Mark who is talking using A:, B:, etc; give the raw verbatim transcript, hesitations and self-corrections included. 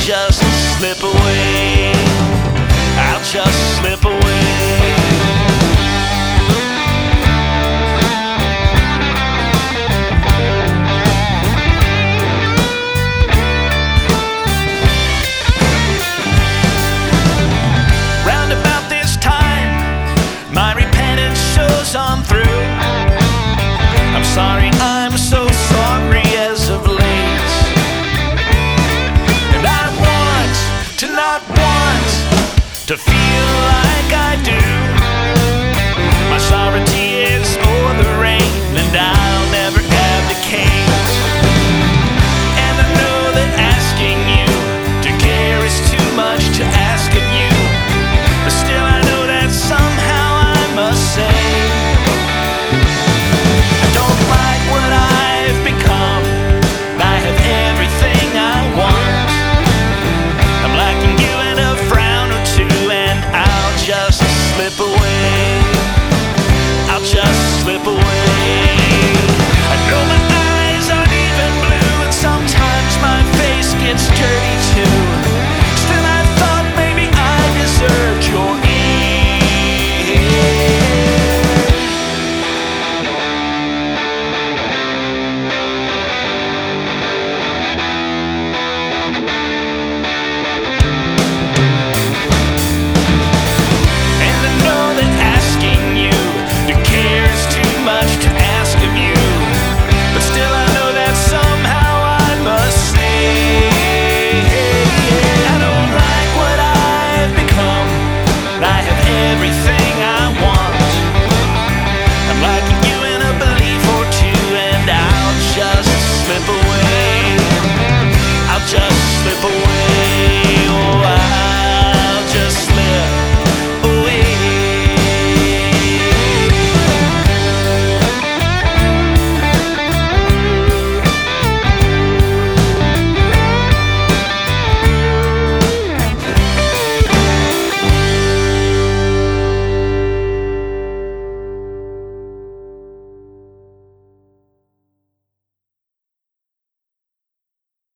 A: just slip away. I'll just slip away. On through. I'm sorry, I'm so sorry as of late. And I want to not want to feel like I do. My sovereignty is o'er the rain, and I'll never abdicate. And I know that asking you to care is too much to ask of you, but still I know that somehow I must say slip away. I'll just slip away. I know my eyes aren't even blue, and sometimes my face gets dirty